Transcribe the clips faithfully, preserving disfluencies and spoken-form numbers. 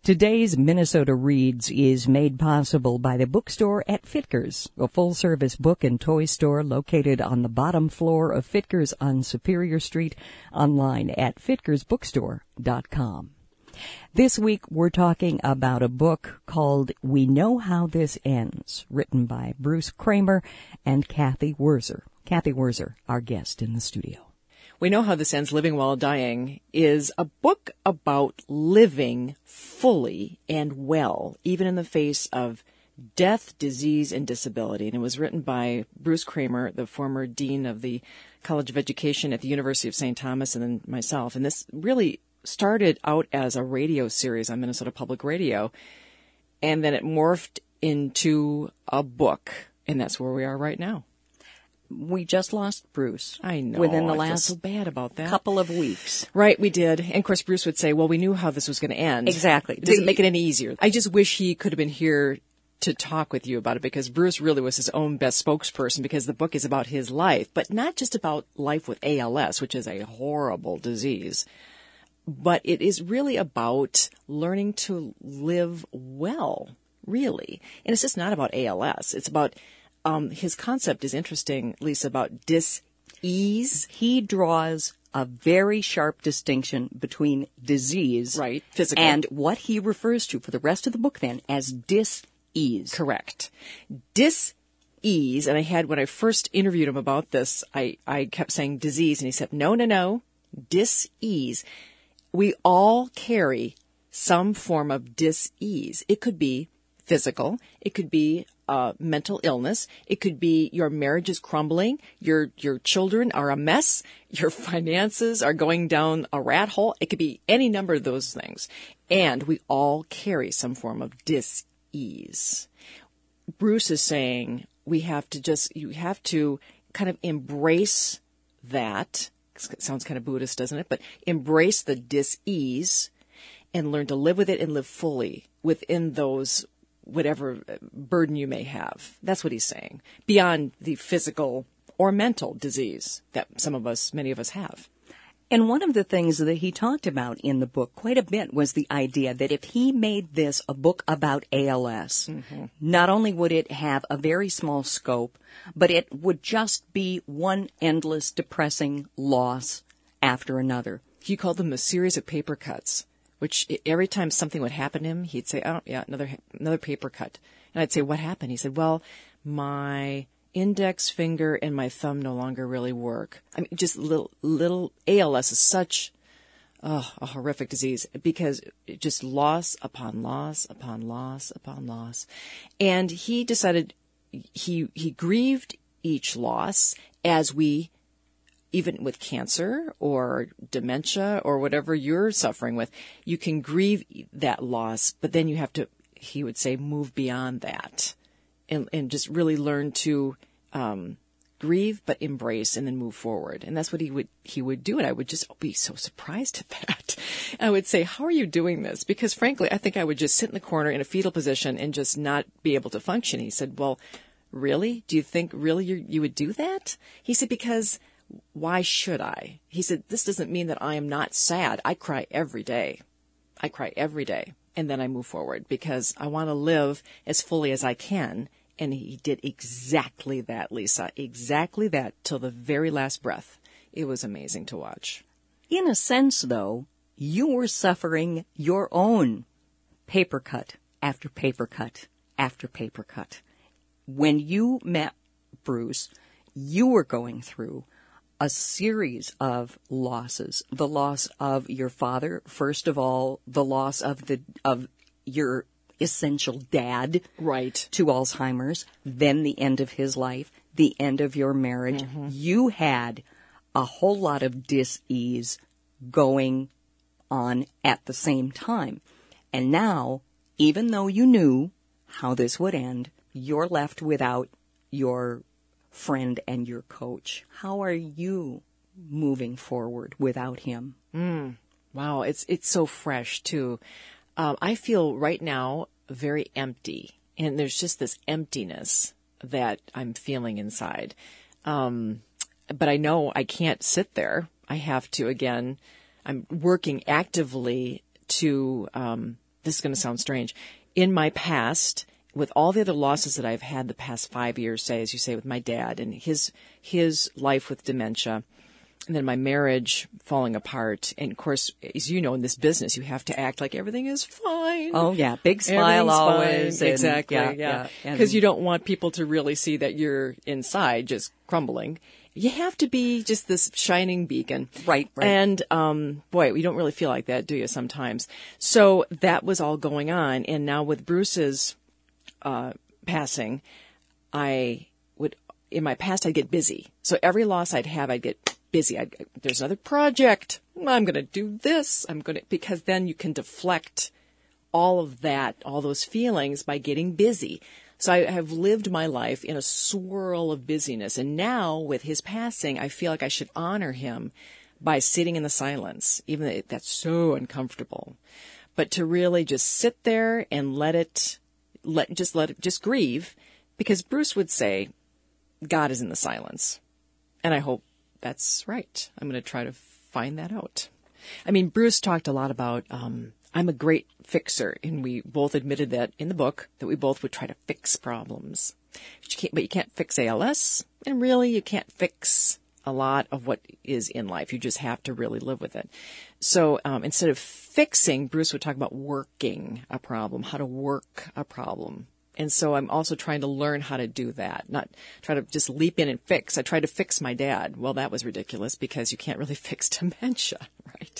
Today's Minnesota Reads is made possible by the bookstore at Fitkers, a full-service book and toy store located on the bottom floor of Fitkers on Superior Street, online at fitkers bookstore dot com. This week we're talking about a book called We Know How This Ends, written by Bruce Kramer and Kathy Werzer. Kathy Werzer, our guest in the studio. We Know How This Ends, Living While Dying, is a book about living fully and well, even in the face of death, disease, and disability. And it was written by Bruce Kramer, the former dean of the College of Education at the University of Saint Thomas, and then myself. And this really started out as a radio series on Minnesota Public Radio, and then it morphed into a book, and that's where we are right now. We just lost Bruce. I know. Within the I last feel so bad about that. couple of weeks. Right, we did. And of course, Bruce would say, well, we knew how this was going to end. Exactly. It doesn't make it any easier. I just wish he could have been here to talk with you about it, because Bruce really was his own best spokesperson, because the book is about his life, but not just about life with A L S, which is a horrible disease, but it is really about learning to live well, really. And it's just not about A L S. It's about Um, his concept is interesting, Lisa, about dis-ease. He draws a very sharp distinction between disease Right, physical. and what he refers to for the rest of the book then as dis-ease. Correct. Dis-ease, and I had, when I first interviewed him about this, I, I kept saying disease, and he said, no, no, no, dis-ease. We all carry some form of dis-ease. It could be physical. It could be uh, mental illness. It could be your marriage is crumbling. Your your children are a mess. Your finances are going down a rat hole. It could be any number of those things. And we all carry some form of dis-ease. Bruce is saying we have to just, you have to kind of embrace that. It sounds kind of Buddhist, doesn't it? But embrace the dis-ease and learn to live with it and live fully within those whatever burden you may have. That's what he's saying, beyond the physical or mental disease that some of us, many of us have. And one of the things that he talked about in the book quite a bit was the idea that if he made this a book about A L S, mm-hmm. not only would it have a very small scope, but it would just be one endless, depressing loss after another. He called them a series of paper cuts, which every time something would happen to him, he'd say, oh, yeah, another another paper cut. And I'd say, what happened? He said, well, my index finger and my thumb no longer really work. I mean, just little, little A L S is such oh, a horrific disease, because it just loss upon loss upon loss upon loss. And he decided he he grieved each loss, as we, even with cancer or dementia or whatever you're suffering with, you can grieve that loss, but then you have to, he would say, move beyond that and, and just really learn to um, grieve, but embrace and then move forward. And that's what he would, he would do. And I would just be so surprised at that. I would say, how are you doing this? Because frankly, I think I would just sit in the corner in a fetal position and just not be able to function. He said, well, really? Do you think really you you would do that? He said, because why should I? He said, this doesn't mean that I am not sad. I cry every day. I cry every day. And then I move forward, because I want to live as fully as I can. And he did exactly that, Lisa. Exactly that, till the very last breath. It was amazing to watch. In a sense, though, you were suffering your own paper cut after paper cut after paper cut. When you met Bruce, you were going through a series of losses. The loss of your father, first of all, the loss of the of your essential dad, right, to Alzheimer's, then the end of his life, the end of your marriage. Mm-hmm. You had a whole lot of dis-ease going on at the same time. And now, even though you knew how this would end, you're left without your friend and your coach. How are you moving forward without him? Mm. Wow, it's it's so fresh too. Um, I feel right now very empty, and there's just this emptiness that I'm feeling inside. Um, but I know I can't sit there. I have to, again, I'm working actively to um, this is going to sound strange. In my past, with all the other losses that I've had the past five years, say, as you say, with my dad and his his life with dementia, and then my marriage falling apart. And, of course, as you know, in this business, you have to act like everything is fine. Oh, yeah. Big smile always. And, exactly, yeah. Because yeah. you don't want people to really see that you're inside just crumbling. You have to be just this shining beacon. Right, right. And, um, boy, we don't really feel like that, do you, sometimes? So that was all going on. And now with Bruce's uh, passing, I would, in my past, I'd get busy. So every loss I'd have, I'd get busy. I'd, there's another project. I'm going to do this. I'm going to, because then you can deflect all of that, all those feelings by getting busy. So I have lived my life in a swirl of busyness. And now with his passing, I feel like I should honor him by sitting in the silence, even though that's so uncomfortable. But to really just sit there and let it, let, just let it, just grieve, because Bruce would say, God is in the silence. And I hope that's right. I'm going to try to find that out. I mean, Bruce talked a lot about, um, I'm a great fixer, and we both admitted that in the book, that we both would try to fix problems. But you can't, but you can't fix A L S, and really you can't fix a lot of what is in life. You just have to really live with it. So um, instead of fixing, Bruce would talk about working a problem, how to work a problem. And so I'm also trying to learn how to do that, not try to just leap in and fix. I tried to fix my dad. Well, that was ridiculous because you can't really fix dementia, right?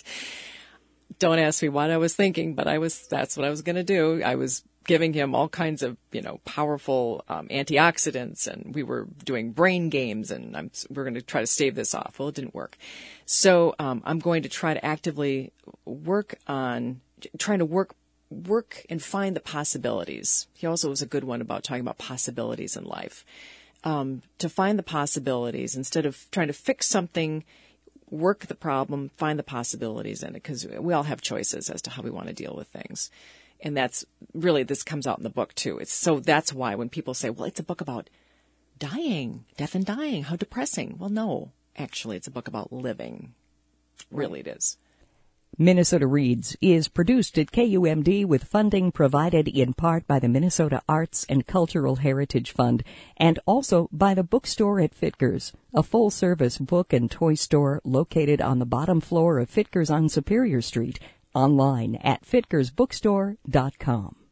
Don't ask me what I was thinking, but I was, that's what I was going to do. I was giving him all kinds of, you know, powerful um, antioxidants, and we were doing brain games, and I'm, we're going to try to stave this off. Well, it didn't work. So um, I'm going to try to actively work on trying to work work and find the possibilities. He also was a good one about talking about possibilities in life. Um, to find the possibilities instead of trying to fix something, work the problem, find the possibilities in it, because we all have choices as to how we want to deal with things. And that's really, this comes out in the book too. It's so that's why when people say, well, it's a book about dying, death and dying, how depressing. Well, no, actually, it's a book about living. Really, it is. Minnesota Reads is produced at K U M D with funding provided in part by the Minnesota Arts and Cultural Heritage Fund and also by the bookstore at Fitkers, a full-service book and toy store located on the bottom floor of Fitkers on Superior Street, online at fitkers bookstore dot com.